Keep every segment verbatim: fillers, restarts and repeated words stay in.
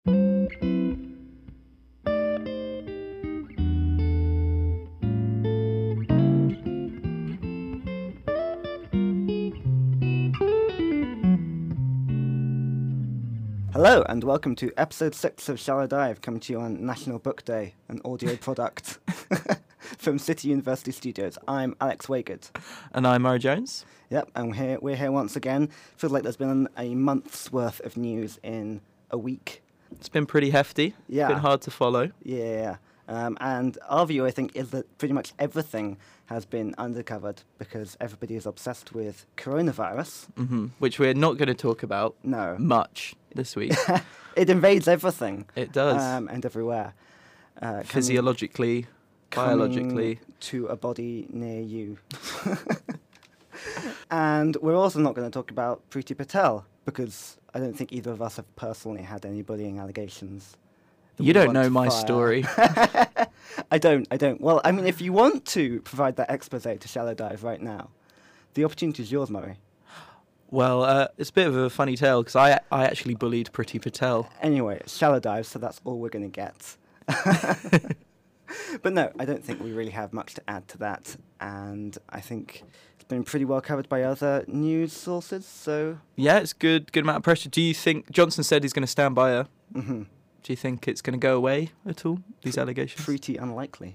Hello and welcome to episode six of Shallow Dive, coming to you on National Book Day, an audio product from City University Studios. I'm Alex Wagert. And I'm Murray Jones. Yep, and we're here, we're here once again. Feels like there's been a month's worth of news in a week. It's been pretty hefty. Yeah. It's been hard to follow. Yeah, um, and our view, I think, is that pretty much everything has been undercovered because everybody is obsessed with coronavirus. Mm-hmm. Which we're not going to talk about No. much this week. It invades everything. It does. Um, and everywhere. Uh, Physiologically, coming biologically. To a body near you. And we're also not going to talk about Priti Patel because I don't think either of us have personally had any bullying allegations. that You we don't want know to my fire. story. I don't, I don't. Well, I mean, if you want to provide that expose to Shallow Dive right now, the opportunity is yours, Murray. Well, uh, it's a bit of a funny tale because I, I actually bullied Priti Patel. Anyway, it's Shallow Dive, so that's all we're going to get. But no, I don't think we really have much to add to that. And I think it's been pretty well covered by other news sources, so... Yeah, it's good, good amount of pressure. Do you think Johnson said he's going to stand by her? Mm-hmm. Do you think it's going to go away at all, these allegations? Pretty unlikely.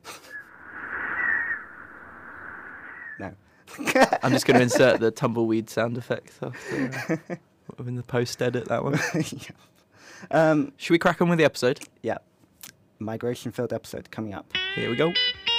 No. I'm just going to insert the tumbleweed sound effect after uh, in the post-edit, that one. Yeah. Um, Should we crack on with the episode? yeah. Migration-filled episode coming up. Here we go.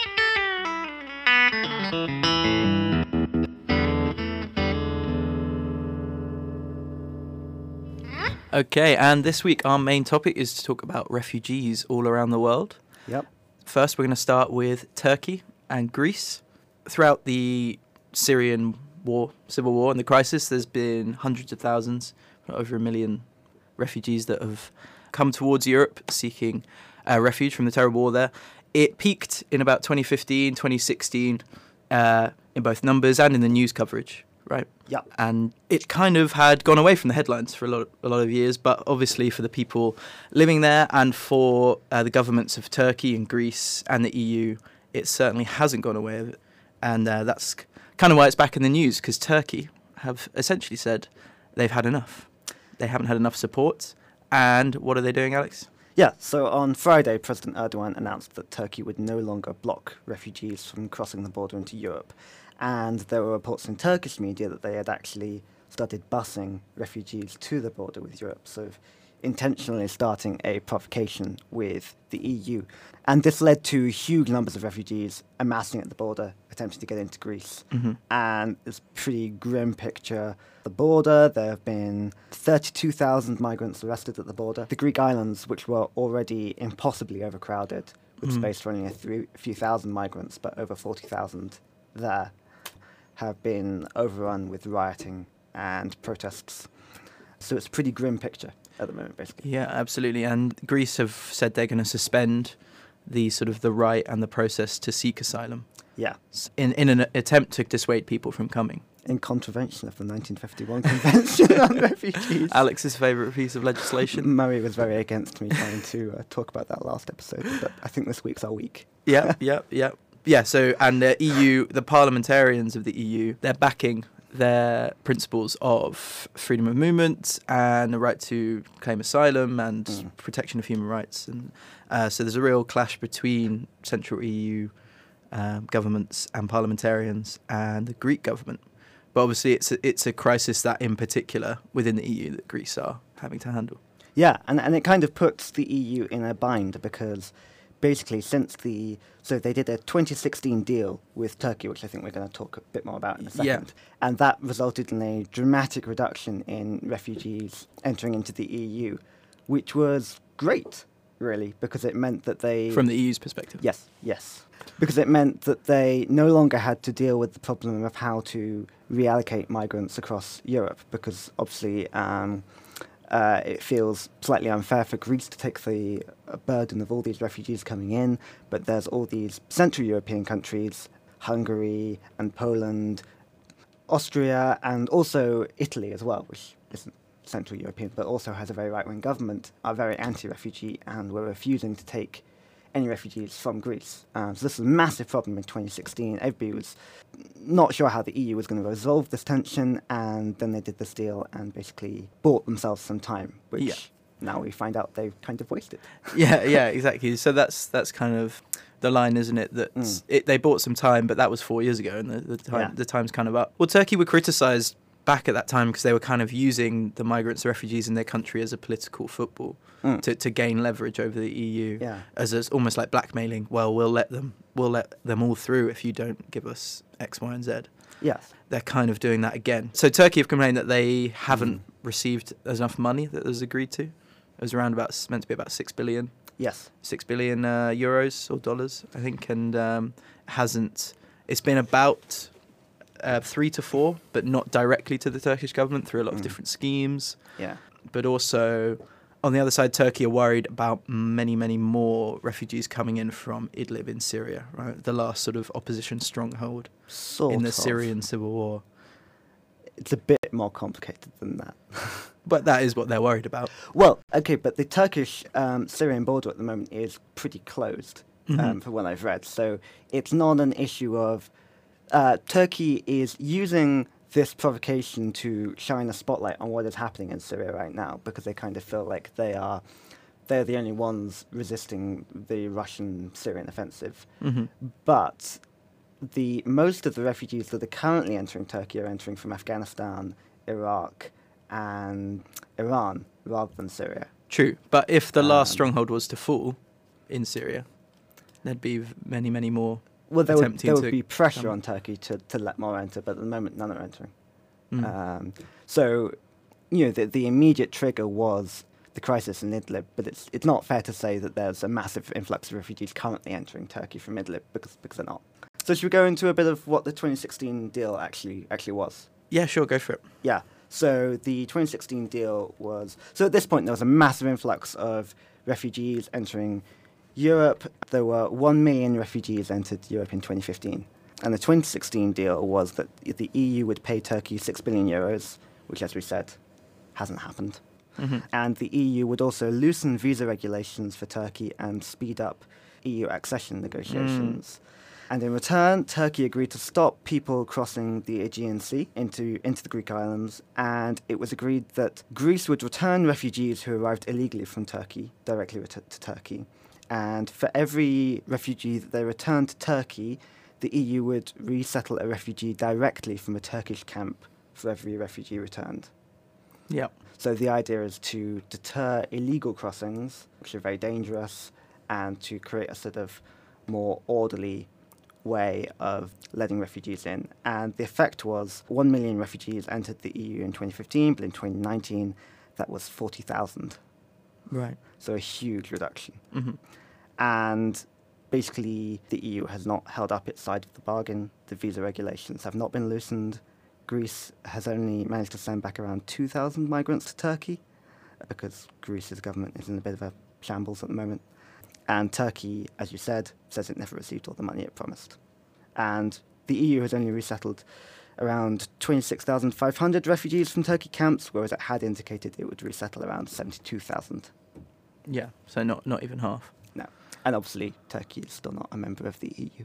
Okay, and this week our main topic is to talk about refugees all around the world. Yep. First, we're going to start with Turkey and Greece. Throughout the Syrian war, civil war and the crisis, there's been hundreds of thousands, over a million refugees that have come towards Europe seeking uh, refuge from the terrible war there. It peaked in about twenty fifteen, twenty sixteen, uh, in both numbers and in the news coverage, right? Yep. And it kind of had gone away from the headlines for a lot, a lot of years, but obviously for the people living there and for uh, the governments of Turkey and Greece and the E U, it certainly hasn't gone away. And uh, that's kind of why it's back in the news, because Turkey have essentially said they've had enough. They haven't had enough support. And what are they doing, Alex? Yeah, so on Friday, President Erdogan announced that Turkey would no longer block refugees from crossing the border into Europe. And there were reports in Turkish media that they had actually started busing refugees to the border with Europe, so intentionally starting a provocation with the E U. And this led to huge numbers of refugees amassing at the border, attempting to get into Greece. Mm-hmm. And it's a pretty grim picture. The border, there have been thirty-two thousand migrants arrested at the border. The Greek islands, which were already impossibly overcrowded, with Mm. space for only a, three, a few thousand migrants, but over forty thousand there, have been overrun with rioting and protests. So it's a pretty grim picture at the moment, basically. Yeah, absolutely. And Greece have said they're going to suspend the sort of the right and the process to seek asylum Yeah, s- in, in an attempt to dissuade people from coming. in contravention of the nineteen fifty-one Convention on Refugees. Alex's favourite piece of legislation. Murray was very against me trying to uh, talk about that last episode, but I think this week's our week. Yeah, yeah, yeah. Yeah, so, and the E U, the parliamentarians of the E U, they're backing their principles of freedom of movement and the right to claim asylum and Mm. protection of human rights. And uh, so there's a real clash between central E U um, governments and parliamentarians and the Greek government. But obviously it's a, it's a crisis that in particular within the E U that Greece are having to handle. Yeah, and, and it kind of puts the E U in a bind because basically since the... So they did a twenty sixteen deal with Turkey, which I think we're going to talk a bit more about in a second. Yeah. And that resulted in a dramatic reduction in refugees entering into the E U, which was great, really, because it meant that they... From the E U's perspective. Yes, yes. Because it meant that they no longer had to deal with the problem of how to reallocate migrants across Europe, because obviously um, uh, it feels slightly unfair for Greece to take the uh, burden of all these refugees coming in, but there's all these Central European countries, Hungary and Poland, Austria, and also Italy as well, which isn't Central European, but also has a very right-wing government, are very anti-refugee and were refusing to take any refugees from Greece. Um, so this was a massive problem in twenty sixteen. Everybody was not sure how the E U was going to resolve this tension, and then they did this deal and basically bought themselves some time, which Yeah. now we find out they've kind of wasted. Yeah, yeah, exactly. So that's that's kind of the line, isn't it? That Mm. it, they bought some time, but that was four years ago, and the the, time, Yeah. the time's kind of up. Well, Turkey were criticised back at that time because they were kind of using the migrants and refugees in their country as a political football Mm. to, to gain leverage over the E U, Yeah. as as almost like blackmailing. Well, we'll let them we'll let them all through if you don't give us X, Y, and Z. Yes. They're kind of doing that again. So Turkey have complained that they haven't Mm. received enough money that was agreed to. It was around about it's meant to be about six billion. Yes. Six billion uh, euros or dollars, I think, and um, hasn't. It's been about uh, three to four, but not directly to the Turkish government through a lot of Mm. different schemes. Yeah. But also, on the other side, Turkey are worried about many, many more refugees coming in from Idlib in Syria, right? The last sort of opposition stronghold Sort in the of. Syrian civil war. It's a bit more complicated than that. But that is what they're worried about. Well, okay, but the Turkish-Syrian border at the moment is pretty closed, um, Mhm. for what I've read. So it's not an issue of... Uh, Turkey is using this provocation to shine a spotlight on what is happening in Syria right now, because they kind of feel like they are they're the only ones resisting the Russian-Syrian offensive. hmm But the most of the refugees that are currently entering Turkey are entering from Afghanistan, Iraq, and Iran, rather than Syria. True, but if the last Um, stronghold was to fall in Syria, there'd be v- many, many more. Well, there would, attempting there would to be pressure come. on Turkey to, to let more enter, but at the moment none are entering. Mm. Um, so, you know, the, the immediate trigger was the crisis in Idlib, but it's it's not fair to say that there's a massive influx of refugees currently entering Turkey from Idlib, because because they're not. So should we go into a bit of what the twenty sixteen deal actually actually was? Yeah, sure, go for it. Yeah. So the twenty sixteen deal was... So at this point, there was a massive influx of refugees entering Europe. There were one million refugees entered Europe in twenty fifteen. And the twenty sixteen deal was that the E U would pay Turkey six billion euros, which, as we said, hasn't happened. hmm And the E U would also loosen visa regulations for Turkey and speed up E U accession negotiations. And in return, Turkey agreed to stop people crossing the Aegean Sea into, into the Greek islands, and it was agreed that Greece would return refugees who arrived illegally from Turkey directly ret- to Turkey. And for every refugee that they returned to Turkey, the E U would resettle a refugee directly from a Turkish camp for every refugee returned. Yeah. So the idea is to deter illegal crossings, which are very dangerous, and to create a sort of more orderly way of letting refugees in. And the effect was one million refugees entered the E U in twenty fifteen, but in twenty nineteen that was forty thousand. Right. So a huge reduction. hmm And basically the E U has not held up its side of the bargain. The visa regulations have not been loosened. Greece has only managed to send back around two thousand migrants to Turkey, because Greece's government is in a bit of a shambles at the moment. And Turkey, as you said, says it never received all the money it promised. And the E U has only resettled around twenty-six thousand five hundred refugees from Turkey camps, whereas it had indicated it would resettle around seventy-two thousand. Yeah. So not not even half. No. And obviously, Turkey is still not a member of the E U.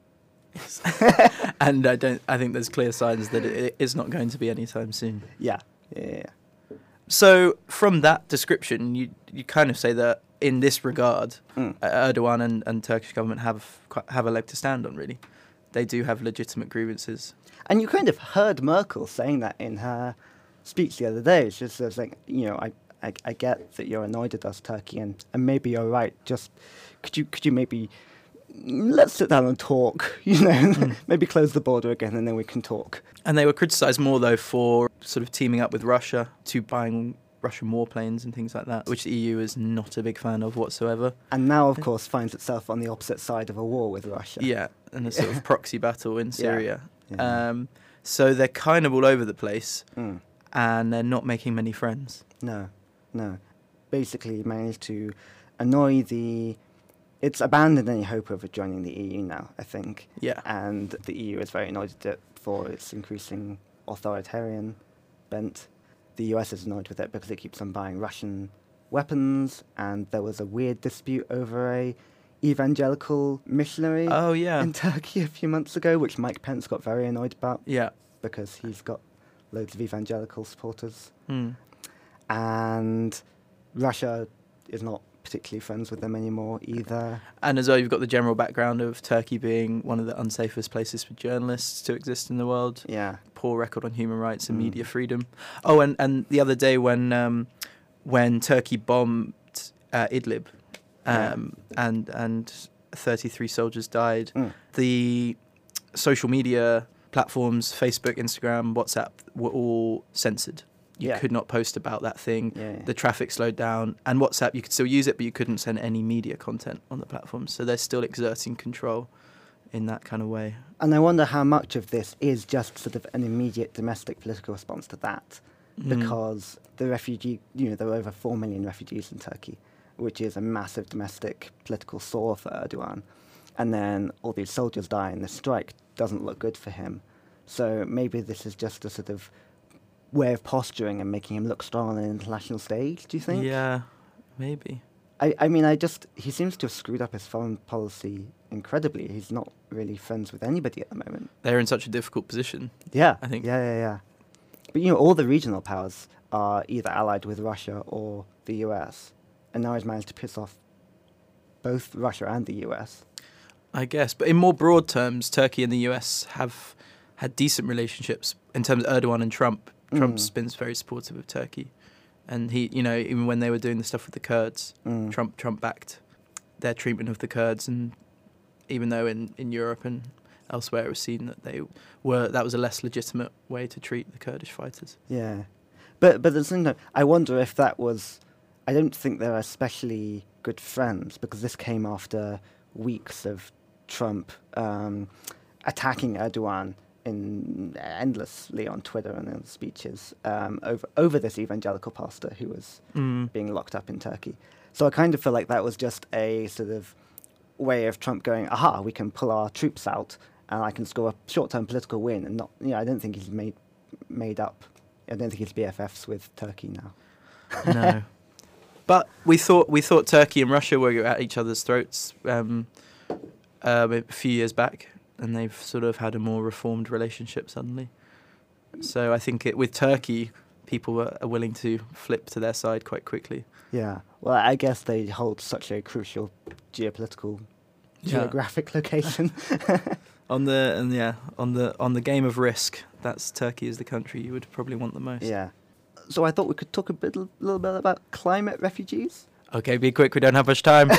And I don't. I think there's clear signs that it it is not going to be anytime soon. Yeah. Yeah, yeah, yeah. So from that description, you you kind of say that in this regard, Mm. uh, Erdogan and, and Turkish government have quite, have a leg to stand on. Really, they do have legitimate grievances. And you kind of heard Merkel saying that in her speech the other day. She was like, you know, I, I, I get that you're annoyed at us, Turkey, and, and maybe you're right. Just could you could you maybe let's sit down and talk, you know, Mm. maybe close the border again, and then we can talk. And they were criticised more though for sort of teaming up with Russia to buying Russian warplanes and things like that, which the E U is not a big fan of whatsoever. And now, of course, finds itself on the opposite side of a war with Russia. Yeah, and a sort of proxy battle in Syria. Yeah. Um, so they're kind of all over the place, Mm. and they're not making many friends. No, no. Basically managed to annoy the... It's abandoned any hope of it joining the E U now, I think. Yeah. And the E U is very annoyed at it for its increasing authoritarian bent. the U S is annoyed with it because it keeps on buying Russian weapons, and there was a weird dispute over a evangelical missionary Oh yeah, in Turkey a few months ago, which Mike Pence got very annoyed about yeah. because he's got loads of evangelical supporters. Hmm. And Russia is not particularly friends with them anymore either. And as well, you've got the general background of Turkey being one of the unsafest places for journalists to exist in the world. Yeah. Poor record on human rights and Mm. media freedom. Oh, and, and the other day when um, when Turkey bombed uh, Idlib, um, and and thirty-three soldiers died, Mm. the social media platforms, Facebook, Instagram, WhatsApp, were all censored. You Yeah. could not post about that thing. Yeah, yeah. The traffic slowed down. And WhatsApp, you could still use it, but you couldn't send any media content on the platform. So they're still exerting control in that kind of way. And I wonder how much of this is just sort of an immediate domestic political response to that, Mm. because the refugee, you know, there are over four million refugees in Turkey, which is a massive domestic political sore for Erdogan. And then all these soldiers die, and the strike doesn't look good for him. So maybe this is just a sort of way of posturing and making him look strong on an international stage, do you think? Yeah, maybe. I, I mean, I just, he seems to have screwed up his foreign policy incredibly. He's not really friends with anybody at the moment. They're in such a difficult position. Yeah, I think. Yeah, yeah, yeah. But, you know, all the regional powers are either allied with Russia or the U S. And now he's managed to piss off both Russia and the U S. I guess. But in more broad terms, Turkey and the U S have had decent relationships in terms of Erdogan and Trump. Trump's Mm. been very supportive of Turkey. And he, you know, even when they were doing the stuff with the Kurds, Mm. Trump Trump backed their treatment of the Kurds, and even though in, in Europe and elsewhere it was seen that they were that was a less legitimate way to treat the Kurdish fighters. Yeah. But, but at the same time, I wonder if that was... I don't think they're especially good friends, because this came after weeks of Trump um, attacking Erdogan in endlessly on Twitter and in speeches um, over over this evangelical pastor who was Mm. being locked up in Turkey. So I kind of feel like that was just a sort of way of Trump going, aha, we can pull our troops out and I can score a short-term political win. And not, you know, I don't think he's made made up. I don't think he's B F Fs with Turkey now. No. But we thought we thought Turkey and Russia were at each other's throats um, uh, a few years back, and they've sort of had a more reformed relationship suddenly. So I think it, with Turkey, people are, are willing to flip to their side quite quickly. Yeah. Well, I guess they hold such a crucial geopolitical, Yeah. geographic location. On the and yeah on the on the game of risk, that's Turkey is the country you would probably want the most. Yeah. So I thought we could talk a bit, little bit about climate refugees. Okay, be quick. We don't have much time.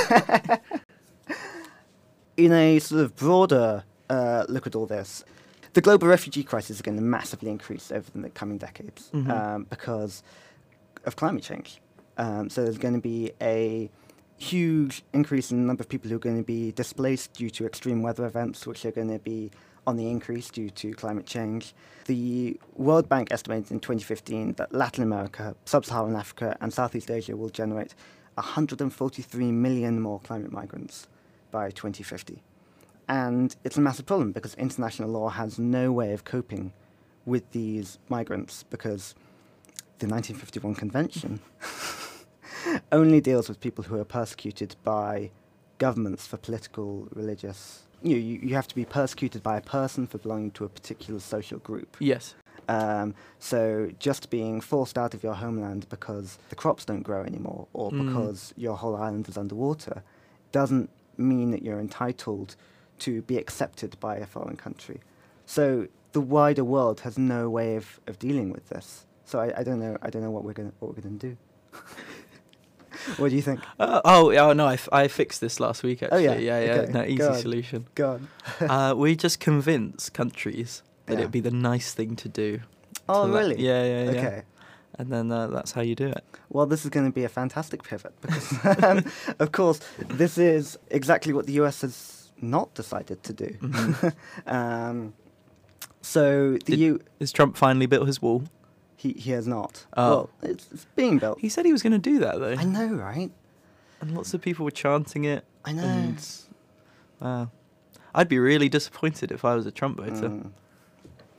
In a sort of broader uh, look at all this, the global refugee crisis is going to massively increase over the coming decades Mhm. um, because of climate change. Um, so there's going to be a huge increase in the number of people who are going to be displaced due to extreme weather events, which are going to be on the increase due to climate change. The World Bank estimated in twenty fifteen that Latin America, Sub-Saharan Africa, and Southeast Asia will generate one hundred forty-three million more climate migrants by twenty fifty. And it's a massive problem because international law has no way of coping with these migrants because the nineteen fifty-one Convention only deals with people who are persecuted by governments for political, religious... You, you, you have to be persecuted by a person for belonging to a particular social group. Yes. Um, so just being forced out of your homeland because the crops don't grow anymore or Mm. because your whole island is underwater doesn't mean that you're entitled to be accepted by a foreign country. So the wider world has no way of, of dealing with this. So I, I don't know. I don't know what we're gonna what we're gonna do. What do you think? Uh, oh, yeah, no, I, f- I fixed this last week, actually. Oh, yeah? yeah, yeah. Okay, No, easy go on. solution. Go on. uh, we just convince countries that Yeah. it'd be the nice thing to do. Oh, to let- really? yeah, yeah, yeah. Okay. And then uh, that's how you do it. Well, this is going to be a fantastic pivot because, um, of course, this is exactly what the U S has not decided to do. Mhm. um, so the Did- U, Has Trump finally built his wall? he he has not. Oh. Well, it's, it's being built. He said he was going to do that, though. I know, right? And lots of people were chanting it. I know. And, wow. I'd be really disappointed if I was a Trump voter. Mm.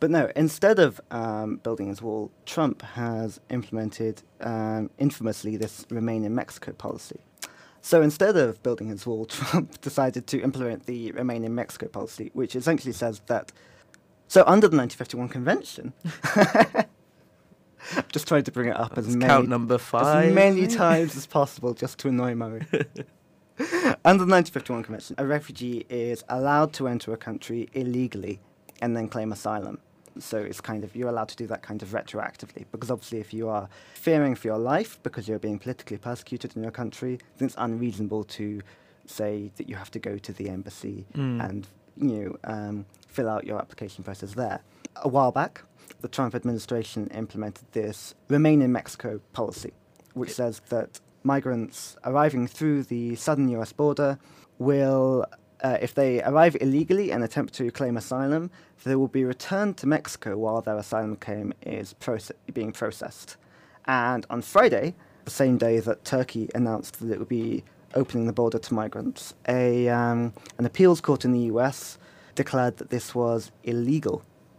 But no, instead of um, building his wall, Trump has implemented um, infamously this Remain in Mexico policy. So instead of building his wall, Trump decided to implement the Remain in Mexico policy, which essentially says that, so under the nineteen fifty-one Convention, just trying to bring it up as That's many, count number five. as many times as possible just to annoy Murray. Under the nineteen fifty-one Convention, a refugee is allowed to enter a country illegally and then claim asylum. So it's kind of, you're allowed to do that kind of retroactively, because obviously if you are fearing for your life because you're being politically persecuted in your country, then it's unreasonable to say that you have to go to the embassy Mm. and, you know, um, fill out your application process there. A while back, the Trump administration implemented this Remain in Mexico policy, which says that migrants arriving through the southern U S border will, uh, if they arrive illegally and attempt to claim asylum, they will be returned to Mexico while their asylum claim is proce- being processed. And on Friday, the same day that Turkey announced that it would be opening the border to migrants, a um, an appeals court in the U S declared that this was illegal,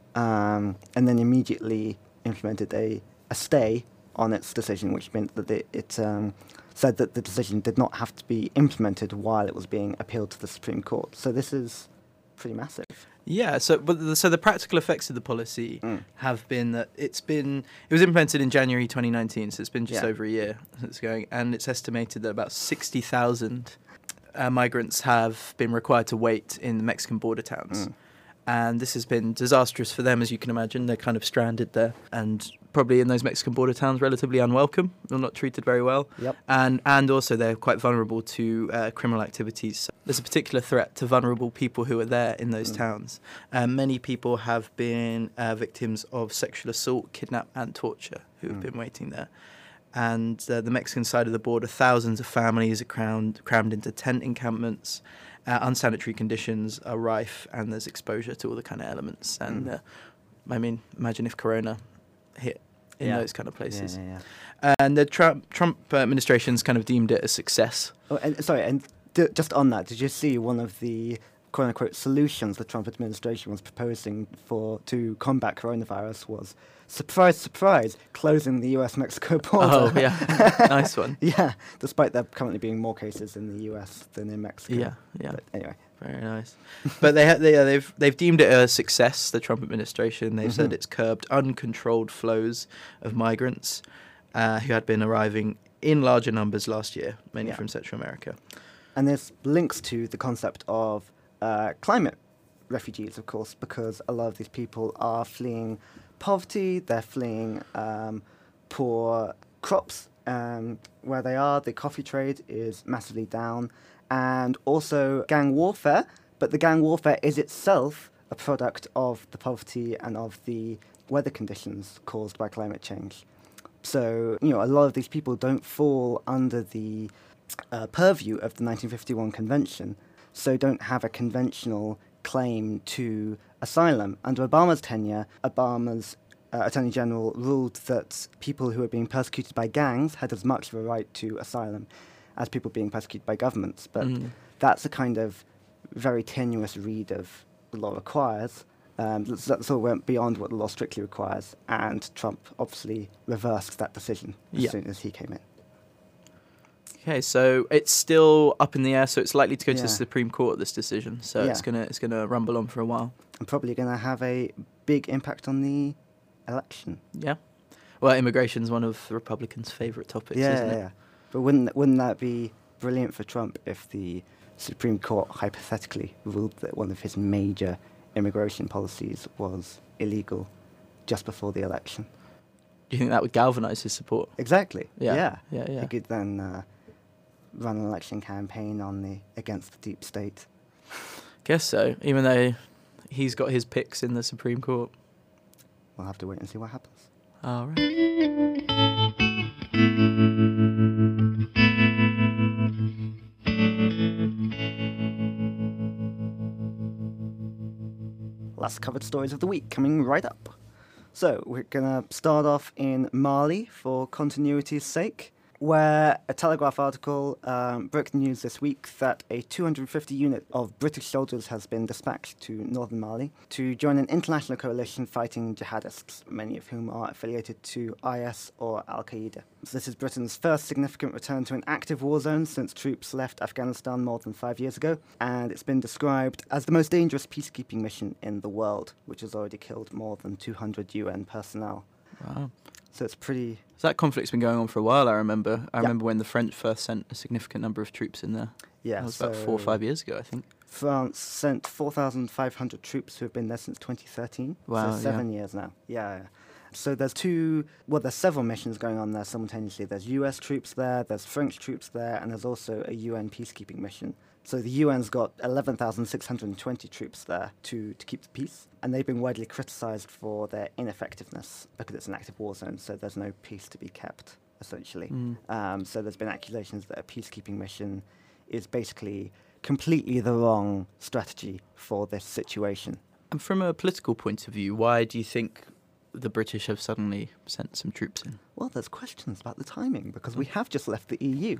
um, and then immediately implemented a, a stay on its decision, which meant that it, it um, said that the decision did not have to be implemented while it was being appealed to the Supreme Court. So this is pretty massive. Yeah, so but the, so the practical effects of the policy Mm. have been that it's been it was implemented in January twenty nineteen, so it's been just Yeah. over a year it's going, and it's estimated that about sixty thousand uh, migrants have been required to wait in the Mexican border towns. Mm. And this has been disastrous for them, as you can imagine. They're kind of stranded there, and probably in those Mexican border towns, relatively unwelcome. They're not treated very well. Yep. And and also they're quite vulnerable to uh, criminal activities. So there's a particular threat to vulnerable people who are there in those Mm. towns. Um, many people have been uh, victims of sexual assault, kidnap, and torture who have Mm. been waiting there. And uh, the Mexican side of the border, thousands of families are crammed, crammed into tent encampments. Uh, unsanitary conditions are rife, and there's exposure to all the kind of elements. And Mm. uh, I mean, imagine if Corona hit in Yeah. those kind of places. Yeah, yeah, yeah. And the Trump Trump administration's kind of deemed it a success. Oh, and sorry, and d- just on that, did you see one of the quote unquote solutions the Trump administration was proposing for to combat coronavirus was, surprise, surprise, closing the U S Mexico border? Oh yeah, nice one. Yeah, despite there currently being more cases in the U S than in Mexico. Yeah, yeah. But anyway. Very nice. But they, ha- they yeah, they've they've deemed it a success. The Trump administration. They've said Mhm. it's curbed uncontrolled flows of migrants uh, who had been arriving in larger numbers last year, mainly Yeah. from Central America. And this links to the concept of uh, climate refugees, of course, because a lot of these people are fleeing poverty, they're fleeing um, poor crops um, where they are. The coffee trade is massively down, and also gang warfare, but the gang warfare is itself a product of the poverty and of the weather conditions caused by climate change. So, you know, a lot of these people don't fall under the uh, purview of the nineteen fifty-one Convention, so don't have a conventional claim to asylum. Under Obama's tenure, Obama's uh, Attorney General ruled that people who were being persecuted by gangs had as much of a right to asylum as people being persecuted by governments. But Mm. that's a kind of very tenuous read of the law requires. Um, that's, that's all went beyond what the law strictly requires, and Trump obviously reversed that decision as Yeah. soon as he came in. Okay, so it's still up in the air. So it's likely to go to Yeah. the Supreme Court. This decision. So Yeah. it's gonna it's gonna rumble on for a while. And probably going to have a big impact on the election. Yeah. Well, immigration's one of the Republicans' favourite topics, yeah, isn't yeah, it? yeah. But wouldn't wouldn't that be brilliant for Trump if the Supreme Court hypothetically ruled that one of his major immigration policies was illegal just before the election? Do you think that would galvanise his support? Exactly. Yeah. Yeah. Yeah, yeah. He could then uh, run an election campaign on the against the deep state. Guess so. Even though he's got his picks in the Supreme Court. We'll have to wait and see what happens. All right. Last covered stories of the week coming right up. So we're gonna start off in Mali for continuity's sake. where a Telegraph article um, broke the news this week that a two hundred fifty unit of British soldiers has been dispatched to northern Mali to join an international coalition fighting jihadists, many of whom are affiliated to I S or Al-Qaeda. So this is Britain's first significant return to an active war zone since troops left Afghanistan more than five years ago, and it's been described as the most dangerous peacekeeping mission in the world, which has already killed more than two hundred U N personnel. Wow. So it's pretty... So that conflict's been going on for a while, I remember. I Yeah. remember when the French first sent a significant number of troops in there. Yeah, That was so about four or five years ago, I think. France sent four thousand five hundred troops who have been there since twenty thirteen. Wow, So seven years now. Yeah, yeah. So there's two, well, there's several missions going on there simultaneously. There's U S troops there, there's French troops there, and there's also a U N peacekeeping mission. So the U N's got eleven thousand six hundred twenty troops there to, to keep the peace. And they've been widely criticised for their ineffectiveness because it's an active war zone, so there's no peace to be kept, essentially. Mm. Um, so there's been accusations that a peacekeeping mission is basically completely the wrong strategy for this situation. And from a political point of view, why do you think the British have suddenly sent some troops in? Well, there's questions about the timing because we have just left the E U.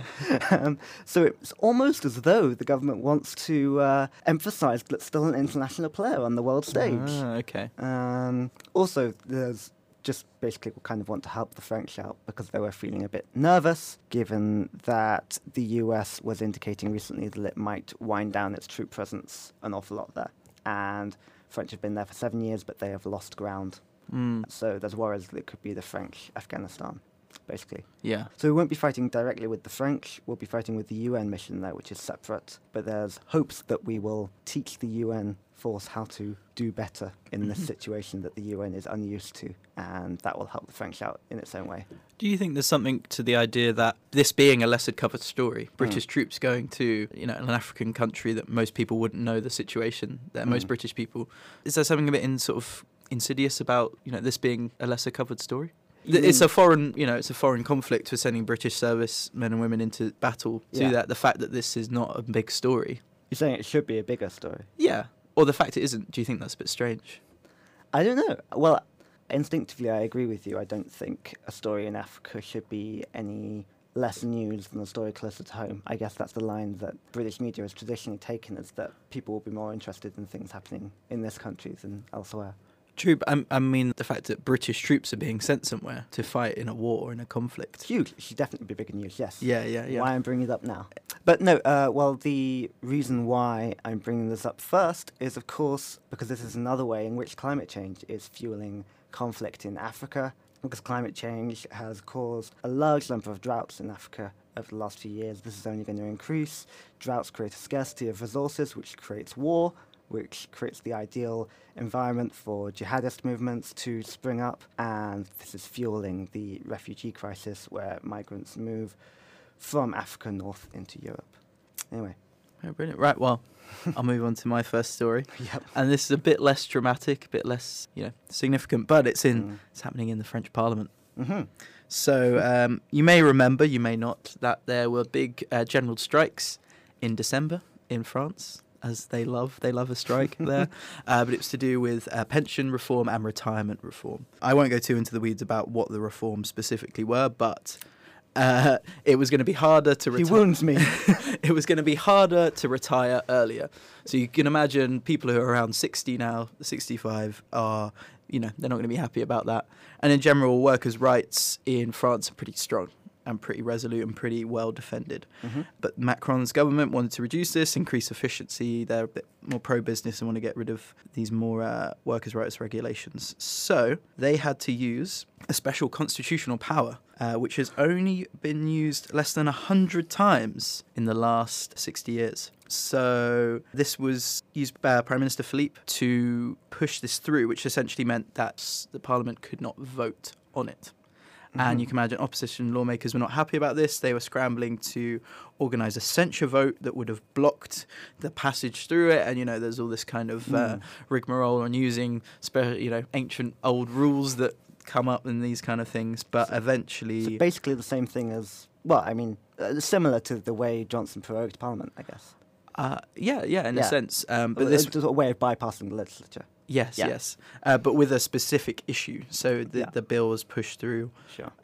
um, so it's almost as though the government wants to uh, emphasise that it's still an international player on the world stage. Ah, okay. Um, also, there's just basically we kind of want to help the French out because they were feeling a bit nervous, given that the U S was indicating recently that it might wind down its troop presence an awful lot there. And French have been there for seven years, but they have lost ground. Mm. So there's worries that it could be the French Afghanistan, basically. Yeah. So we won't be fighting directly with the French, we'll be fighting with the U N mission there, which is separate. But there's hopes that we will teach the U N force how to do better in this situation that the U N is unused to, and that will help the French out in its own way. Do you think there's something to the idea that this being a lesser covered story, British mm. troops going to, you know, an African country that most people wouldn't know the situation, that mm. most British people, is there something a bit in sort of insidious about, you know, this being a lesser covered story? Mm. It's a foreign, you know, it's a foreign conflict. We're sending British service men and women into battle to Yeah. that. The fact that this is not a big story. You're saying it should be a bigger story? Yeah. Or the fact it isn't. Do you think that's a bit strange? I don't know. Well, instinctively, I agree with you. I don't think a story in Africa should be any less news than a story closer to home. I guess that's the line that British media has traditionally taken, is that people will be more interested in things happening in this country than elsewhere. True, but I, I mean the fact that British troops are being sent somewhere to fight in a war or in a conflict. It's huge. It should definitely be bigger news, yes. Yeah, yeah, yeah. Why I'm bringing it up now. But no, uh, well, the reason why I'm bringing this up first is, of course, because this is another way in which climate change is fueling conflict in Africa, because climate change has caused a large number of droughts in Africa over the last few years. This is only going to increase. Droughts create a scarcity of resources, which creates war, which creates the ideal environment for jihadist movements to spring up, and this is fueling the refugee crisis where migrants move from Africa north into Europe. Anyway. Oh, brilliant. Right, well, I'll move on to my first story. Yep. And this is a bit less dramatic, a bit less, you know, significant, but it's in Mm. it's happening in the French Parliament. Mm-hmm. So um, you may remember, you may not, that there were big uh, general strikes in December in France. As they love, they love a strike there. Uh, but it was to do with uh, pension reform and retirement reform. I won't go too into the weeds about what the reforms specifically were, but uh, it was going to be harder to retire. He wounds me. It was going to be harder to retire earlier. So you can imagine people who are around sixty now, sixty-five, are, you know, they're not going to be happy about that. And in general, workers' rights in France are pretty strong and pretty resolute and pretty well defended. Mm-hmm. But Macron's government wanted to reduce this, increase efficiency. They're a bit more pro-business and want to get rid of these more uh, workers' rights regulations. So they had to use a special constitutional power, uh, which has only been used less than one hundred times in the last sixty years. So this was used by Prime Minister Philippe to push this through, which essentially meant that the Parliament could not vote on it. Mm-hmm. And you can imagine opposition lawmakers were not happy about this. They were scrambling to organise a censure vote that would have blocked the passage through it. And, you know, there's all this kind of uh, Mm. rigmarole on using, spe- you know, ancient old rules that come up in these kind of things. But So- eventually... So basically the same thing as, well, I mean, uh, similar to the way Johnson prorogued Parliament, I guess. uh, yeah, yeah, in Yeah. a sense. Um, but But this... it's just a way of bypassing the legislature. Yes, Yeah. yes. Uh, but with a specific issue. So the, Yeah. the bill was pushed through. Sure.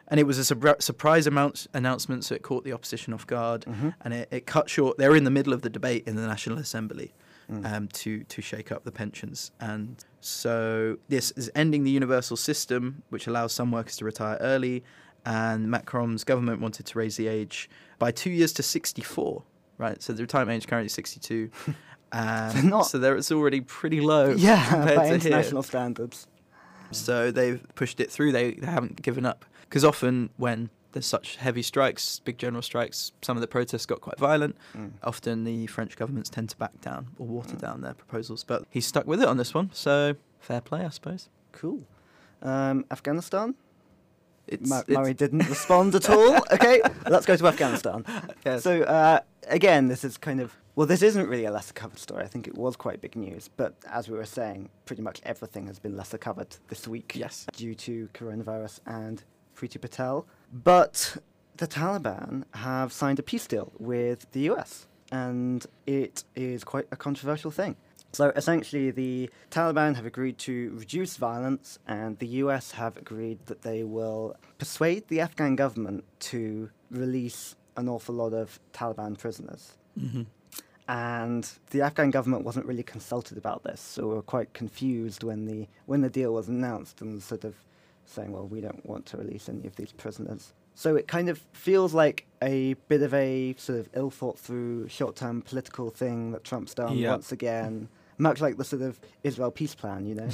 And it was a surpri- surprise amount- announcement, so it caught the opposition off guard, Mm-hmm. and it, it cut short. They were in the middle of the debate in the National Assembly Mm. um, to, to shake up the pensions. And so this is ending the universal system, which allows some workers to retire early, and Macron's government wanted to raise the age by two years to sixty-four, right? So the retirement age currently is sixty-two. Um, So not- so there it's already pretty low Yeah, compared by to international here. standards. So they've pushed it through. They, they haven't given up. Because often when there's such heavy strikes, big general strikes, some of the protests got quite violent. Mm. Often the French governments tend to back down or water Mm. down their proposals. But he's stuck with it on this one. So fair play, I suppose. Cool. Um, Afghanistan? It's, Ma- it's Murray didn't respond at all. Okay, let's go to Afghanistan. yes. So, uh, again, this is kind of... Well, this isn't really a lesser covered story. I think it was quite big news. But as we were saying, pretty much everything has been lesser covered this week Yes. due to coronavirus and Priti Patel. But the Taliban have signed a peace deal with the U S, and it is quite a controversial thing. So essentially, the Taliban have agreed to reduce violence, and the U S have agreed that they will persuade the Afghan government to release an awful lot of Taliban prisoners. Mm-hmm. And the Afghan government wasn't really consulted about this, so we were quite confused when the when the deal was announced and sort of saying, well, we don't want to release any of these prisoners. So it kind of feels like a bit of a sort of ill-thought-through, short-term political thing that Trump's done Yep. once again, much like the sort of Israel peace plan, you know?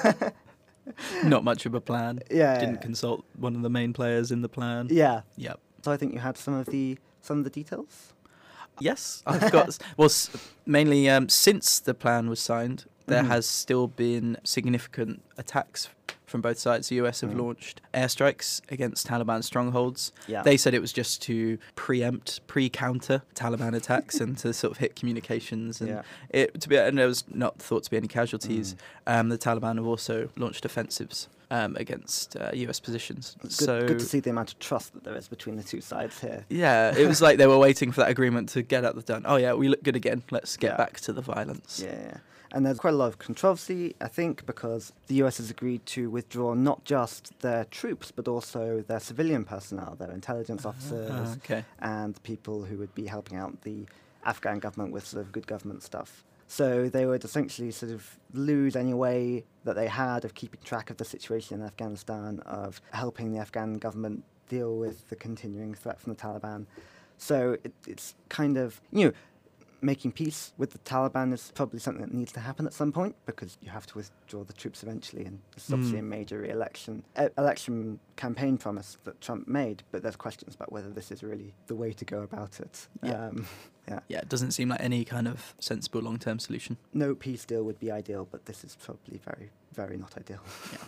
Not much of a plan. Yeah. Didn't consult one of the main players in the plan. Yeah. Yep. So I think you had some of the some of the details. Yes, I've got. Well, s- mainly um, since the plan was signed, there Mhm. has still been significant attacks from both sides. The U S have Mm. launched airstrikes against Taliban strongholds. Yeah. They said it was just to preempt, pre-counter Taliban attacks and to sort of hit communications. And Yeah. it to be, and there was not thought to be any casualties. Mm. Um, the Taliban have also launched offensives um, against uh, U S positions. It's good, so good to see the amount of trust that there is between the two sides here. yeah, it was like they were waiting for that agreement to get out the done. Oh yeah, we look good again. Let's get Yeah. back to the violence. Yeah, yeah. And there's quite a lot of controversy, I think, because the U S has agreed to withdraw not just their troops, but also their civilian personnel, their intelligence officers, Ah, okay. and people who would be helping out the Afghan government with sort of good government stuff. So they would essentially sort of lose any way that they had of keeping track of the situation in Afghanistan, of helping the Afghan government deal with the continuing threat from the Taliban. So it, it's kind of, you know, making peace with the Taliban is probably something that needs to happen at some point, because you have to withdraw the troops eventually, and it's obviously Mm. a major re-election e- election campaign promise that Trump made, but there's questions about whether this is really the way to go about it. Yeah. Um, yeah. Yeah, it doesn't seem like any kind of sensible long-term solution. No peace deal would be ideal, but this is probably very, very not ideal.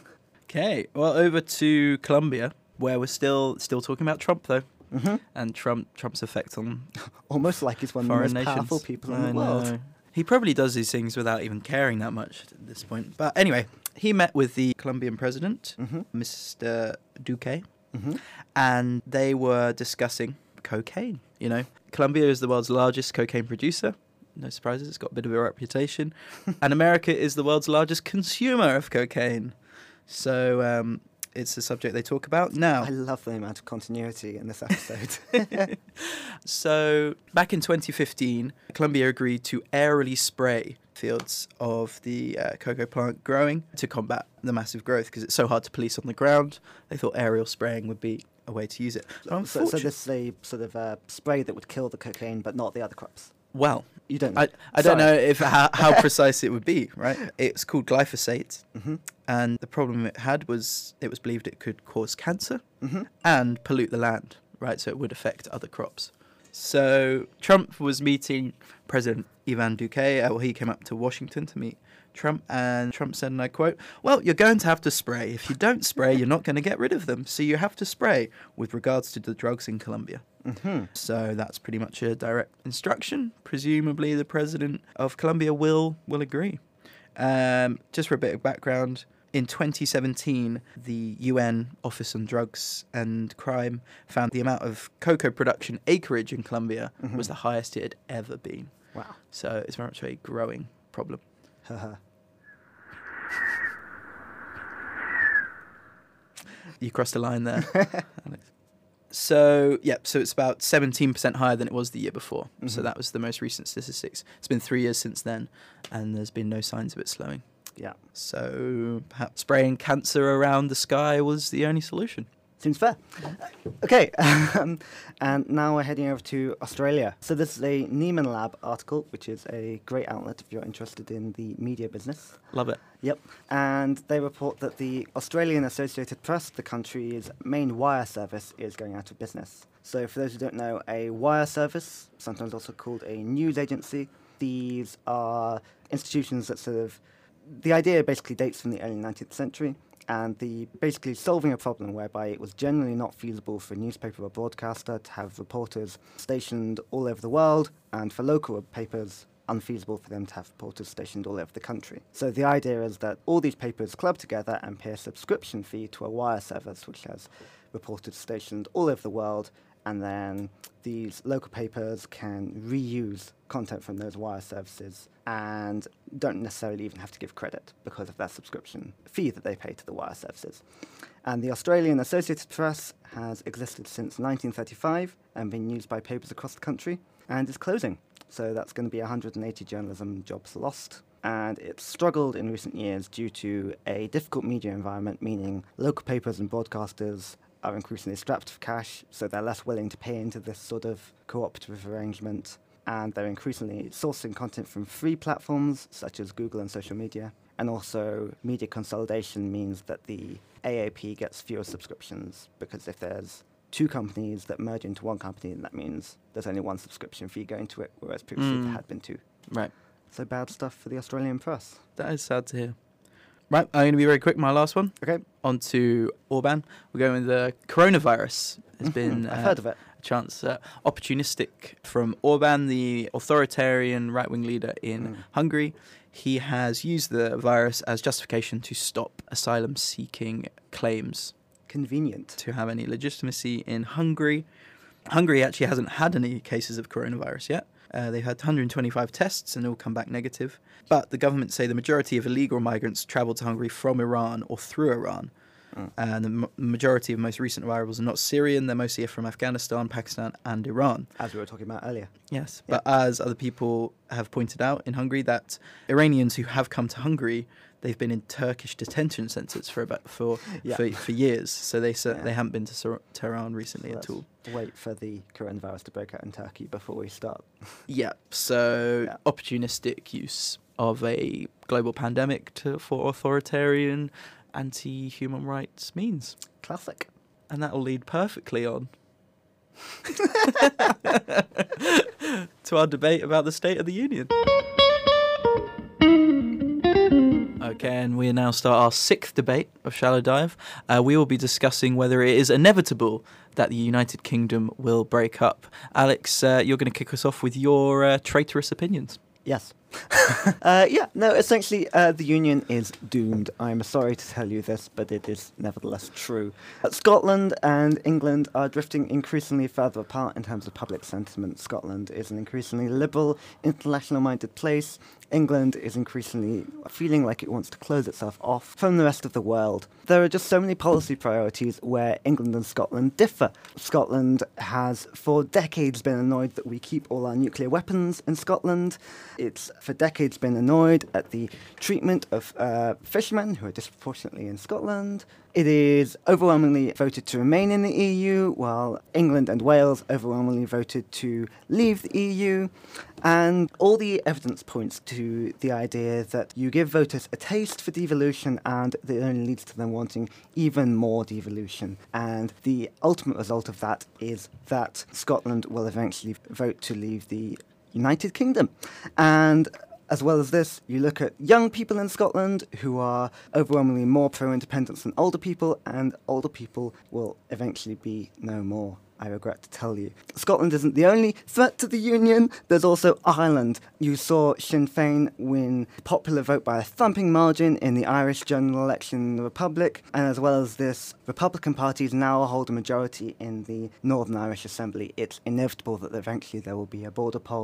Okay, well, over to Colombia, where we're still still talking about Trump though, hmm and Trump Trump's effect on Almost like he's one of the foreign most nations. powerful people in I the world. know. He probably does these things without even caring that much at this point. But anyway, he met with the Colombian president, hmm Mister Duque, hmm and they were discussing cocaine. You know, Colombia is the world's largest cocaine producer. No surprises, it's got a bit of a reputation. And America is the world's largest consumer of cocaine. So um, it's a subject they talk about now. I love the amount of continuity in this episode. So back in twenty fifteen, Colombia agreed to aerially spray fields of the uh, cocoa plant growing to combat the massive growth, because it's so hard to police on the ground. They thought aerial spraying would be a way to use it. But so, so unfortunately- this is a sort of uh, spray that would kill the cocaine, but not the other crops. well, You don't know. I, I don't Sorry. know if how, how precise it would be, right? It's called glyphosate, hmm and the problem it had was it was believed it could cause cancer hmm and pollute the land, right? So it would affect other crops. So Trump was meeting President Ivan Duque. Uh, well, he came up to Washington to meet Trump, and Trump said, and I quote, "Well, you're going to have to spray. If you don't spray, you're not going to get rid of them. So you have to spray with regards to the drugs in Colombia." hmm So that's pretty much a direct instruction. Presumably, the president of Colombia will will agree. Um, just for a bit of background, in twenty seventeen, the U N Office on Drugs and Crime found the amount of cocoa production acreage in Colombia Mhm. was the highest it had ever been. Wow. So it's very much a growing problem. Haha. You crossed a line there, Alex. So, yeah, so it's about seventeen percent higher than it was the year before. Mm-hmm. So that was the most recent statistics. It's been three years since then, and there's been no signs of it slowing. Yeah. So perhaps spraying cancer around the sky was the only solution. Seems fair. Okay, um, and now we're heading over to Australia. So this is a Nieman Lab article, which is a great outlet if you're interested in the media business. Love it. Yep, and they report that the Australian Associated Press, the country's main wire service, is going out of business. So for those who don't know, a wire service, sometimes also called a news agency, these are institutions that sort of, the idea basically dates from the early nineteenth century. And the basically solving a problem whereby it was generally not feasible for a newspaper or broadcaster to have reporters stationed all over the world, and for local papers, unfeasible for them to have reporters stationed all over the country. So the idea is that all these papers club together and pay a subscription fee to a wire service which has reporters stationed all over the world, and then these local papers can reuse content from those wire services and don't necessarily even have to give credit because of that subscription fee that they pay to the wire services. And the Australian Associated Press has existed since nineteen thirty-five and been used by papers across the country and is closing. So that's going to be one hundred eighty journalism jobs lost. And it's struggled in recent years due to a difficult media environment, meaning local papers and broadcasters are increasingly strapped for cash, so they're less willing to pay into this sort of cooperative arrangement, and they're increasingly sourcing content from free platforms such as Google and social media. And also, media consolidation means that the A A P gets fewer subscriptions, because if there's two companies that merge into one company, then that means there's only one subscription fee going to it, whereas previously Mm. there had been two. Right. So bad stuff for the Australian press. That is sad to hear. Right, I'm going to be very quick. My last one. Okay. On to Orban. We're going with the coronavirus. Has been I've uh, heard of it. a chance uh, opportunistic from Orban, the authoritarian right-wing leader in Mm. Hungary. He has used the virus as justification to stop asylum-seeking claims Convenient. to have any legitimacy in Hungary. Hungary actually hasn't had any cases of coronavirus yet. Uh, they had one hundred twenty-five tests and all come back negative. But the government say the majority of illegal migrants travelled to Hungary from Iran or through Iran. Mm. And the m- majority of most recent arrivals are not Syrian. They're mostly from Afghanistan, Pakistan and Iran. As we were talking about earlier. Yes. Yeah. But as other people have pointed out in Hungary, that Iranians who have come to Hungary, they've been in Turkish detention centres for about for Yeah. for, for years. So they cer- Yeah. they haven't been to Sor- Tehran recently So at all. let's wait for the coronavirus to break out in Turkey before we start. Yeah, so Yeah. opportunistic use of a global pandemic to for authoritarian, anti-human rights means. Classic. And that'll lead perfectly on to our debate about the State of the Union. Okay, and we now start our sixth debate of Shallow Dive. Uh, we will be discussing whether it is inevitable that the United Kingdom will break up. Alex, uh, you're going to kick us off with your uh, traitorous opinions. Yes. uh, yeah, no, essentially, uh, the Union is doomed. I'm sorry to tell you this, but it is nevertheless true. Uh, Scotland and England are drifting increasingly further apart in terms of public sentiment. Scotland is an increasingly liberal, international-minded place. England is increasingly feeling like it wants to close itself off from the rest of the world. There are just so many policy priorities where England and Scotland differ. Scotland has for decades been annoyed that we keep all our nuclear weapons in Scotland. It's for decades been annoyed at the treatment of uh, fishermen who are disproportionately in Scotland. It is overwhelmingly voted to remain in the E U, while England and Wales overwhelmingly voted to leave the E U. And all the evidence points to the idea that you give voters a taste for devolution and it only leads to them wanting even more devolution. And the ultimate result of that is that Scotland will eventually vote to leave the United Kingdom. And as well as this, you look at young people in Scotland who are overwhelmingly more pro-independence than older people, and older people will eventually be no more, I regret to tell you. Scotland isn't the only threat to the Union. There's also Ireland. You saw Sinn Féin win popular vote by a thumping margin in the Irish general election in the Republic, and as well as this, Republican parties now hold a majority in the Northern Irish Assembly. It's inevitable that eventually there will be a border poll,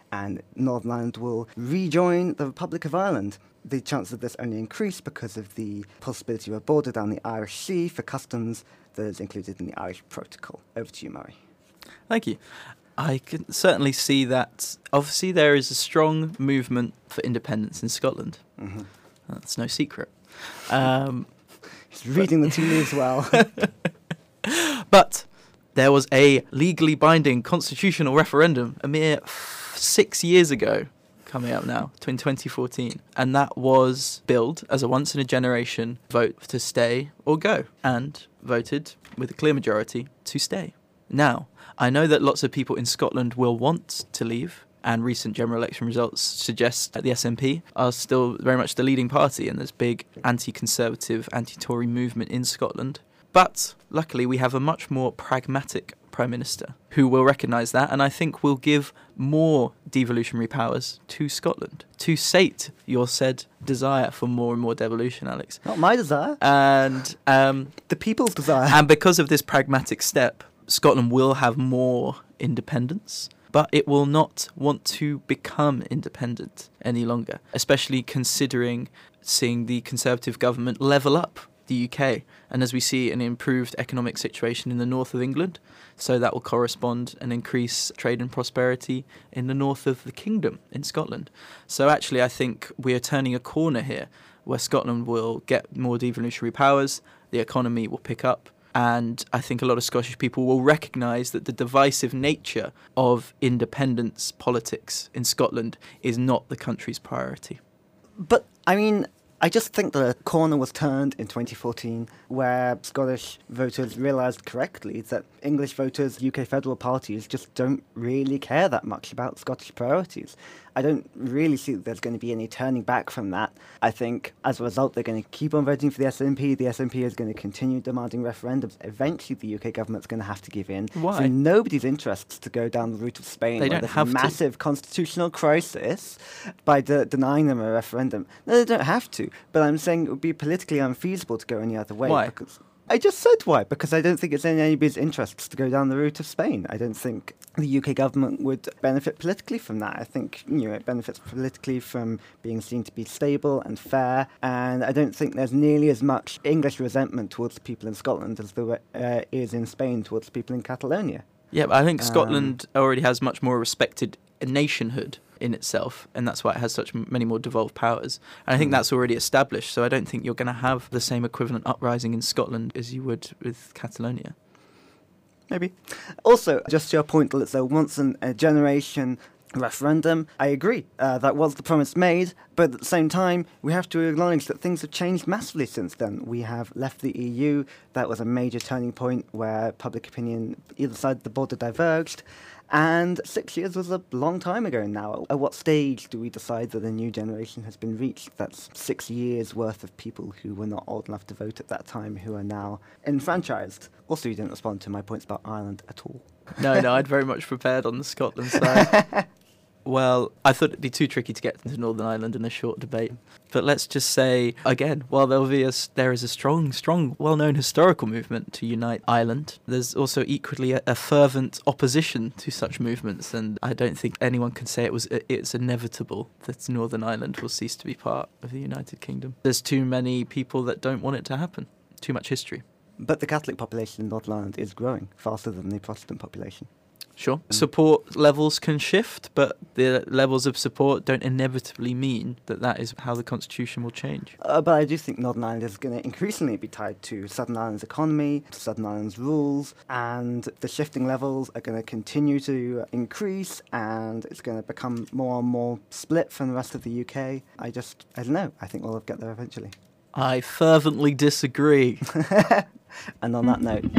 and Northern Ireland will rejoin the Republic of Ireland. The chances of this only increase because of the possibility of a border down the Irish Sea for customs that is included in the Irish Protocol. Over to you, Murray. Thank you. I can certainly see that. Obviously, there is a strong movement for independence in Scotland. Mm-hmm. That's no secret. Um, He's reading the tea leaves well. But there was a legally binding constitutional referendum a mere f- six years ago, coming up now, in twenty fourteen. And that was billed as a once-in-a-generation vote to stay or go, and voted with a clear majority to stay. Now, I know that lots of people in Scotland will want to leave, and recent general election results suggest that the S N P are still very much the leading party, and there's big anti-conservative, anti-Tory movement in Scotland. But luckily, we have a much more pragmatic Prime Minister who will recognise that, and I think will give more devolutionary powers to Scotland to sate your said desire for more and more devolution, Alex. Not my desire. And um, the people's desire. And because of this pragmatic step, Scotland will have more independence, but it will not want to become independent any longer, especially considering seeing the Conservative government level up the U K, and as we see an improved economic situation in the north of England, so that will correspond and increase trade and prosperity in the north of the kingdom in Scotland. So actually I think we are turning a corner here where Scotland will get more devolutionary powers, the economy will pick up, and I think a lot of Scottish people will recognise that the divisive nature of independence politics in Scotland is not the country's priority. But, I mean, I just think the corner was turned in twenty fourteen where Scottish voters realised correctly that English voters, U K federal parties, just don't really care that much about Scottish priorities. I don't really see that there's going to be any turning back from that. I think as a result they're going to keep on voting for the S N P. The S N P is going to continue demanding referendums. Eventually the U K government's going to have to give in. Why? So nobody's interests to go down the route of Spain They where don't there's have a to. massive constitutional crisis by de- denying them a referendum. No, they don't have to. But I'm saying it would be politically unfeasible to go any other way. Why? Because I just said why. Because I don't think it's in anybody's interests to go down the route of Spain. I don't think the U K government would benefit politically from that. I think, you know, it benefits politically from being seen to be stable and fair. And I don't think there's nearly as much English resentment towards the people in Scotland as there uh, is in Spain towards the people in Catalonia. Yeah, but I think Um, Scotland already has much more respected nationhood in itself, and that's why it has such m- many more devolved powers. And I think Mm. that's already established, so I don't think you're going to have the same equivalent uprising in Scotland as you would with Catalonia. Maybe. Also, just to your point that it's a once-in-a-generation referendum, I agree. Uh, that was the promise made, but at the same time, we have to acknowledge that things have changed massively since then. We have left the E U. That was a major turning point where public opinion either side of the border diverged. And six years was a long time ago now. At what stage do we decide that a new generation has been reached? That's six years worth of people who were not old enough to vote at that time who are now enfranchised. Also, you didn't respond to my points about Ireland at all. No, no, I'd very much prepared on the Scotland side. Well, I thought it'd be too tricky to get into Northern Ireland in a short debate. But let's just say, again, while there'll be a, there is a strong, strong, well-known historical movement to unite Ireland, there's also equally a, a fervent opposition to such movements, and I don't think anyone can say it was it's inevitable that Northern Ireland will cease to be part of the United Kingdom. There's too many people that don't want it to happen. Too much history. But the Catholic population in Northern Ireland is growing faster than the Protestant population. Sure. Mm. Support levels can shift, but the levels of support don't inevitably mean that that is how the constitution will change. Uh, but I do think Northern Ireland is going to increasingly be tied to Southern Ireland's economy, to Southern Ireland's rules, and the shifting levels are going to continue to increase, and it's going to become more and more split from the rest of the U K. I just, I don't know, I think we'll get there eventually. I fervently disagree. And on that note...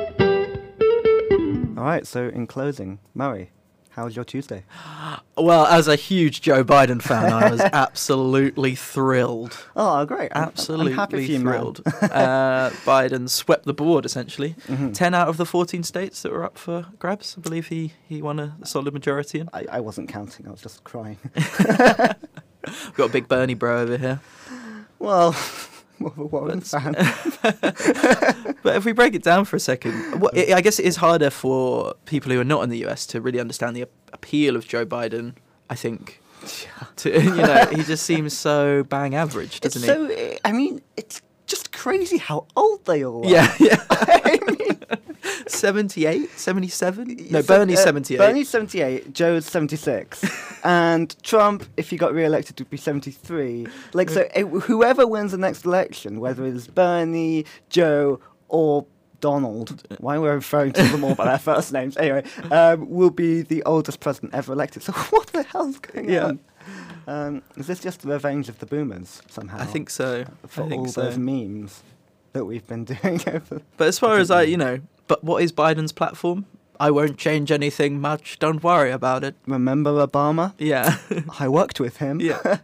All right, so in closing, Murray, how was your Tuesday? Well, as a huge Joe Biden fan, I was absolutely thrilled. Oh, great. I'm, Absolutely I'm happy for you, thrilled. uh, Biden swept the board, essentially. Mm-hmm. ten out of the fourteen states that were up for grabs. I believe he, he won a solid majority in. I, I wasn't counting. I was just crying. Got a big Bernie bro over here. Well... More of a Warren fan. But if we break it down for a second, what, I guess it is harder for people who are not in the U S to really understand the appeal of Joe Biden I think. To, you know, he just seems so bang average, doesn't it's he? So, I mean, it's just crazy how old they all are. Yeah, yeah. I mean, seventy-eight, seventy-seven? No, so, Bernie's uh, seventy-eight. Bernie's seventy-eight, Joe's seventy-six. And Trump, if he got re-elected, would be seventy-three. Like, so uh, whoever wins the next election, whether it's Bernie, Joe, or Donald, why we're referring to them all by their first names, anyway, um, will be the oldest president ever elected. So what the hell's going Yeah. on? Um, is this just the revenge of the boomers, somehow? I think so. For I think all so. those memes that we've been doing over... But as far as I, you know, but what is Biden's platform? I won't change anything much. Don't worry about it. Remember Obama? Yeah. I worked with him. Yeah.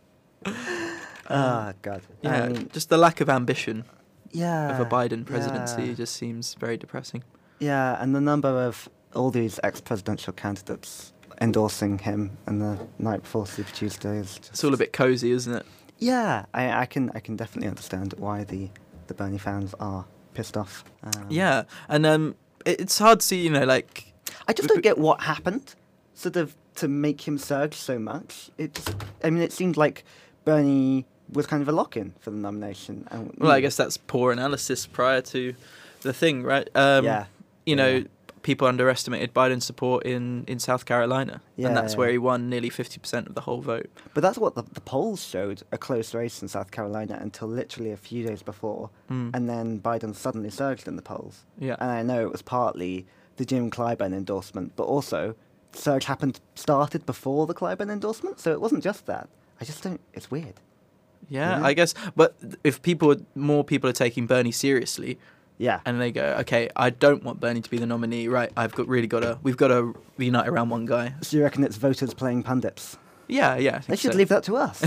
Ah, God. Yeah. I mean, Just the lack of ambition yeah, of a Biden presidency yeah. just seems very depressing. Yeah, and the number of all these ex-presidential candidates endorsing him and the night before Super Tuesday is just... It's all a bit cozy, isn't it? Yeah, I, I can I can definitely understand why the, the Bernie fans are pissed off. Um, Yeah. And um, it, it's hard to see, you know, like... I just don't get what happened, sort of, to make him surge so much. It just, I mean, it seemed like Bernie was kind of a lock-in for the nomination. And, Well, I guess that's poor analysis prior to the thing, right? Um, yeah. You know, yeah. people underestimated Biden's support in, in South Carolina. Yeah, and that's yeah. where he won nearly fifty percent of the whole vote. But that's what the, the polls showed, a close race in South Carolina until literally a few days before. Mm. And then Biden suddenly surged in the polls. Yeah. And I know it was partly the Jim Clyburn endorsement, but also the surge happened, started before the Clyburn endorsement, so it wasn't just that. I just don't, it's weird. Yeah, Yeah. I guess. But if people, more people are taking Bernie seriously, Yeah. and they go, okay, I don't want Bernie to be the nominee. Right, I've got really got to, we've got to unite around one guy. So you reckon it's voters playing pundits? Yeah, yeah. I They think should so. leave that to us.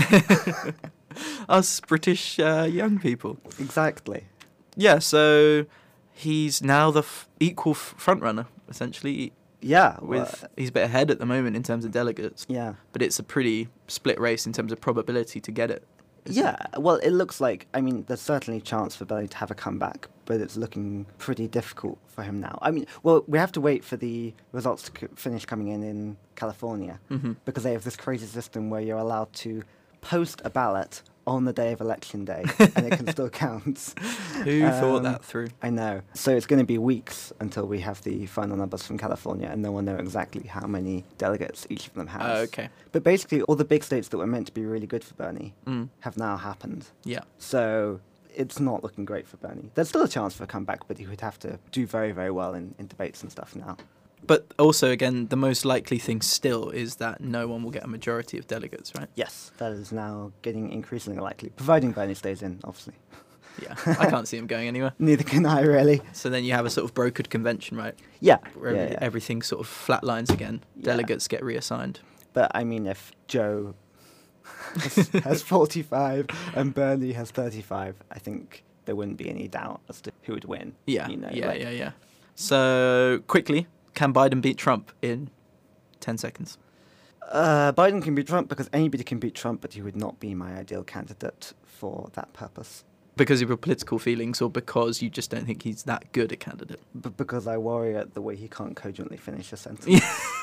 Us British uh, young people. Exactly. Yeah, so he's now the f- equal f- front runner essentially. Yeah. With well, he's a bit ahead at the moment in terms of delegates, yeah. but it's a pretty split race in terms of probability to get it. isn't Yeah, well, it looks like, I mean, there's certainly a chance for Bernie to have a comeback, but it's looking pretty difficult for him now. I mean, well, we have to wait for the results to c- finish coming in in California, Mhm. because they have this crazy system where you're allowed to post a ballot on the day of election day, and it can still count. Who thought Um, that through? I know. So it's going to be weeks until we have the final numbers from California, and no one know exactly how many delegates each of them has. Oh, okay. But basically, all the big states that were meant to be really good for Bernie Mm. have now happened. Yeah. So it's not looking great for Bernie. There's still a chance for a comeback, but he would have to do very, very well in, in debates and stuff now. But also, again, the most likely thing still is that no one will get a majority of delegates, right? Yes, that is now getting increasingly likely, providing Bernie stays in, obviously. Yeah. I can't see him going anywhere. Neither can I, really. So then you have a sort of brokered convention, right? Yeah, Where yeah, every- yeah. everything sort of flatlines again. Yeah. Delegates get reassigned. But I mean, if Joe has, has forty-five and Bernie has thirty-five, I think there wouldn't be any doubt as to who would win. Yeah, you know, yeah, like- yeah, yeah. So, quickly, can Biden beat Trump in ten seconds? Uh, Biden can beat Trump because anybody can beat Trump, but he would not be my ideal candidate for that purpose. Because of your political feelings or because you just don't think he's that good a candidate? But because I worry at the way he can't cogently finish a sentence.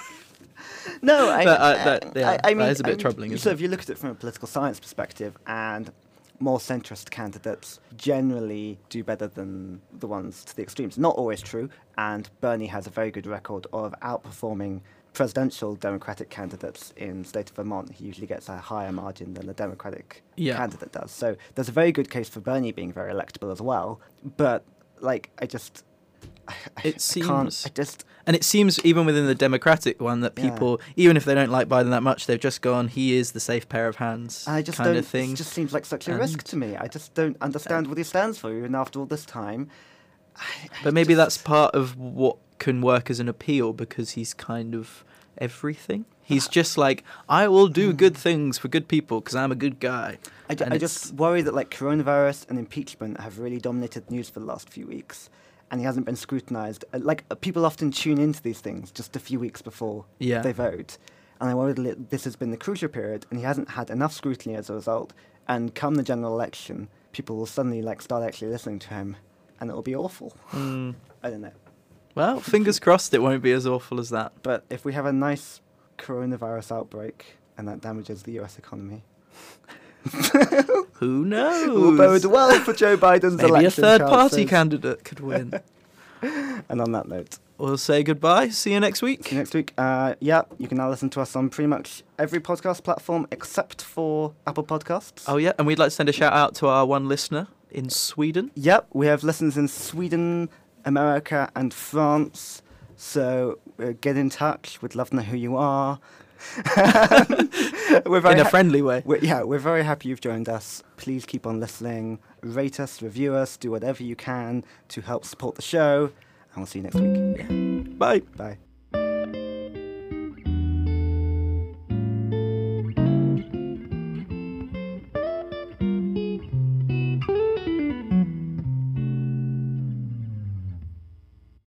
No, I, That, uh, that- yeah, I, I that mean, is a bit I mean, troubling, isn't So it? if you look at it from a political science perspective, and more centrist candidates generally do better than the ones to the extremes. Not always true, and Bernie has a very good record of outperforming presidential Democratic candidates in the state of Vermont. He usually gets a higher margin than the Democratic Yeah. candidate does. So there's a very good case for Bernie being very electable as well. But like, I just, I, I- It I can't. seems- I just. And it seems even within the Democratic one that Yeah. people, even if they don't like Biden that much, they've just gone, he is the safe pair of hands I just kind don't. of thing. It just seems like such a And- risk to me. I just don't understand what he stands for, even after all this time. I, I But maybe that's just- part of what can work as an appeal because he's kind of everything. He's just like, I will do good things for good people because I'm a good guy. I, ju- and I it's- just worry that like coronavirus and impeachment have really dominated news for the last few weeks, and he hasn't been scrutinised. Uh, Like uh, people often tune into these things just a few weeks before Yeah. they vote, and I worry that it- this has been the crucial period, and he hasn't had enough scrutiny as a result. And come the general election, people will suddenly like start actually listening to him, and it will be awful. Mm. I don't know. Well, fingers crossed it won't be as awful as that. But if we have a nice coronavirus outbreak and that damages the U S economy. Who knows? Will bode well for Joe Biden's Maybe election a third party chances. candidate could win. And on that note, We'll say goodbye. See you next see you week. next week. Uh, yeah, you can now listen to us on pretty much every podcast platform except for Apple Podcasts. Oh, yeah. And we'd like to send a shout out to our one listener in Sweden. Yep, we have listeners in Sweden, America, and France. So uh, get in touch. We'd love to know who you are. we're very In a ha- friendly way. we're, yeah, we're very happy you've joined us. Please keep on listening. Rate us, review us, do whatever you can to help support the show. And we'll see you next week. Bye. Bye.